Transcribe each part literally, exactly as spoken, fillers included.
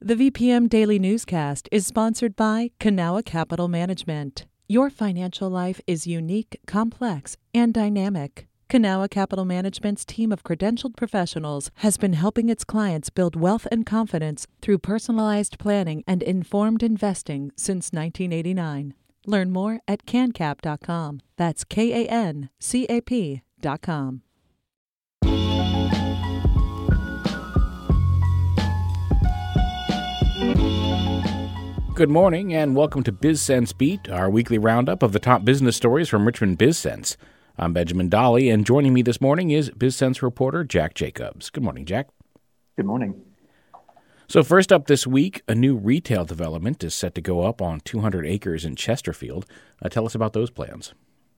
The V P M Daily Newscast is sponsored by Kanawha Capital Management. Your financial life is unique, complex, and dynamic. Kanawha Capital Management's team of credentialed professionals has been helping its clients build wealth and confidence through personalized planning and informed investing since nineteen eighty-nine. Learn more at can cap dot com. That's K A N C A P dot com. Good morning and welcome to BizSense Beat, our weekly roundup of the top business stories from Richmond BizSense. I'm Benjamin Dolly, and joining me this morning is BizSense reporter Jack Jacobs. Good morning, Jack. Good morning. So first up this week, a new retail development is set to go up on two hundred acres in Chesterfield. Uh, tell us about those plans.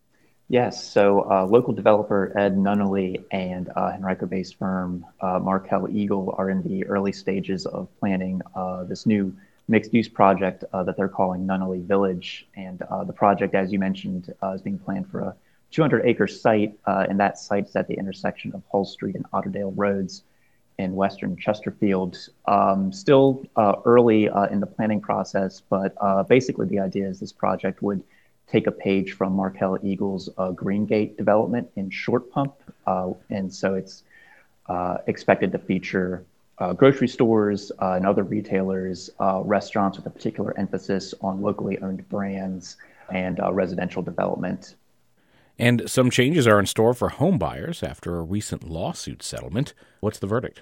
Yes, so uh, local developer Ed Nunnally and uh, Henrico-based firm uh, Markel Eagle are in the early stages of planning uh, this new mixed-use project uh, that they're calling Nunnally Village. And uh, the project, as you mentioned, uh, is being planned for a two hundred acre site, uh, and that site's at the intersection of Hull Street and Otterdale Roads in western Chesterfield. Um, still uh, early uh, in the planning process, but uh, basically the idea is this project would take a page from Markel Eagle's uh, Greengate development in Short Pump, uh, and so it's uh, expected to feature Uh, grocery stores uh, and other retailers, uh, restaurants with a particular emphasis on locally owned brands, and uh, residential development. And some changes are in store for home buyers after a recent lawsuit settlement. What's the verdict?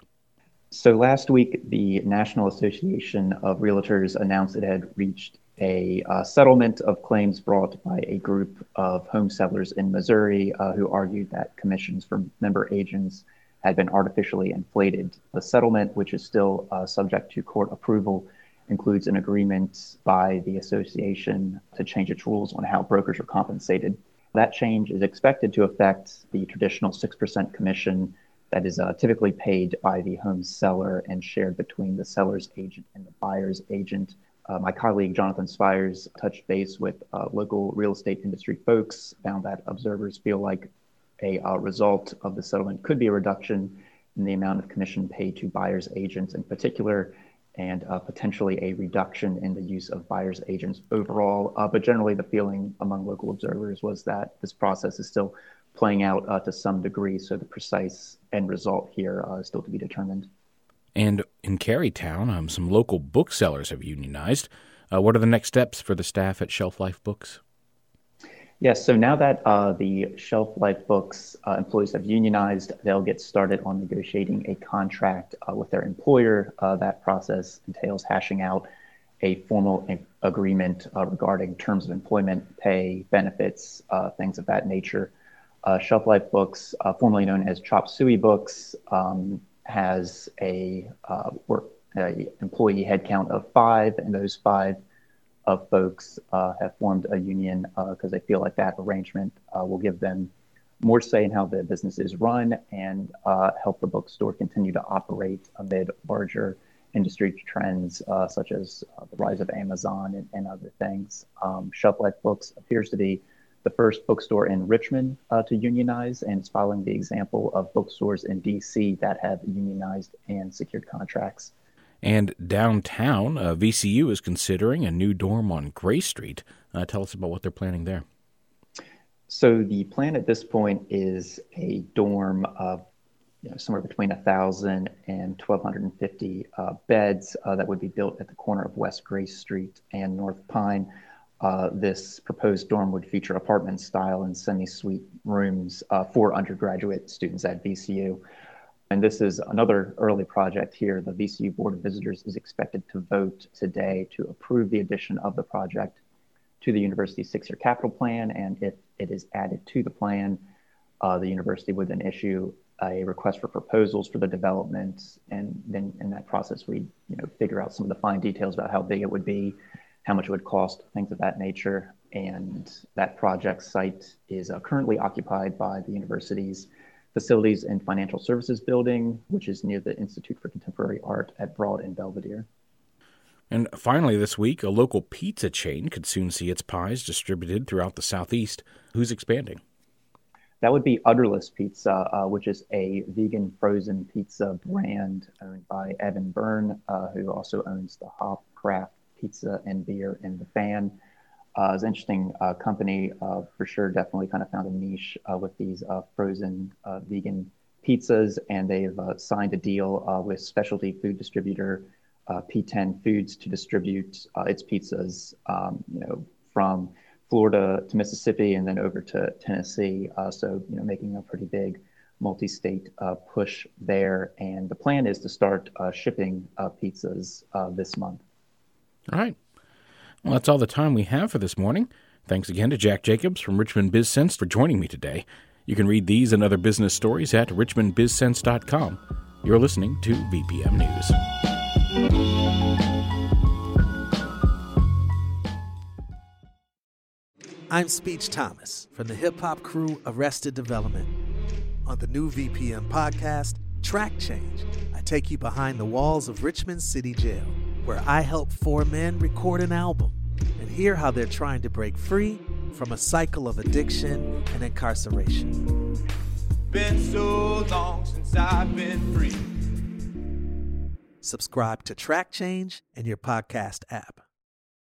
So last week, the National Association of Realtors announced it had reached a uh, settlement of claims brought by a group of home sellers in Missouri uh, who argued that commissions from member agents had been artificially inflated. The settlement, which is still uh, subject to court approval, includes an agreement by the association to change its rules on how brokers are compensated. That change is expected to affect the traditional six percent commission that is uh, typically paid by the home seller and shared between the seller's agent and the buyer's agent. Uh, my colleague Jonathan Spires touched base with uh, local real estate industry folks, found that observers feel like a uh, result of the settlement could be a reduction in the amount of commission paid to buyer's agents in particular, and uh, potentially a reduction in the use of buyer's agents overall. Uh, but generally, the feeling among local observers was that this process is still playing out uh, to some degree, so the precise end result here uh, is still to be determined. And in Carytown, um, some local booksellers have unionized. Uh, what are the next steps for the staff at Shelf Life Books? Yes, so now that uh, the Shelf Life Books uh, employees have unionized, they'll get started on negotiating a contract uh, with their employer. Uh, that process entails hashing out a formal in- agreement uh, regarding terms of employment, pay, benefits, uh, things of that nature. Uh, Shelf Life Books, uh, formerly known as Chop Suey Books, um, has a uh, work a employee headcount of five, and those five of folks uh, have formed a union because uh, they feel like that arrangement uh, will give them more say in how the business is run and uh, help the bookstore continue to operate amid larger industry trends uh, such as uh, the rise of Amazon and, and other things. Um, Shelf Life Books appears to be the first bookstore in Richmond uh, to unionize, and it's following the example of bookstores in D C that have unionized and secured contracts. And downtown, uh, V C U is considering a new dorm on Gray Street. Uh, tell us about what they're planning there. So the plan at this point is a dorm of you know, somewhere between one thousand and twelve fifty uh, beds uh, that would be built at the corner of West Gray Street and North Pine. Uh, this proposed dorm would feature apartment style and semi-suite rooms uh, for undergraduate students at V C U. And this is another early project here. The V C U Board of Visitors is expected to vote today to approve the addition of the project to the university's six-year capital plan. And if it is added to the plan, uh, the university would then issue a request for proposals for the development. And then in that process, we you know, figure out some of the fine details about how big it would be, how much it would cost, things of that nature. And that project site is uh, currently occupied by the university's Facilities and Financial Services Building, which is near the Institute for Contemporary Art at Broad and Belvedere. And finally this week, a local pizza chain could soon see its pies distributed throughout the Southeast. Who's expanding? that would be Udderless Pizza, uh, which is a vegan frozen pizza brand owned by Evan Byrne, uh, who also owns the Hop Craft Pizza and Beer and the Fan. Uh, it's an interesting uh, company, uh, for sure. Definitely kind of found a niche uh, with these uh, frozen uh, vegan pizzas, and they've uh, signed a deal uh, with specialty food distributor uh, P ten Foods to distribute uh, its pizzas, um, you know, from Florida to Mississippi and then over to Tennessee. Uh, so, you know, making a pretty big multi-state uh, push there. And the plan is to start uh, shipping uh, pizzas uh, this month. All right. Well, that's all the time we have for this morning. Thanks again to Jack Jacobs from Richmond BizSense for joining me today. You can read these and other business stories at richmond biz sense dot com. You're listening to V P M News. I'm Speech Thomas from the hip-hop crew Arrested Development. On the new V P M podcast, Track Change, I take you behind the walls of Richmond City Jail, where I help four men record an album and hear how they're trying to break free from a cycle of addiction and incarceration. Been so long since I've been free. Subscribe to Track Change in your podcast app.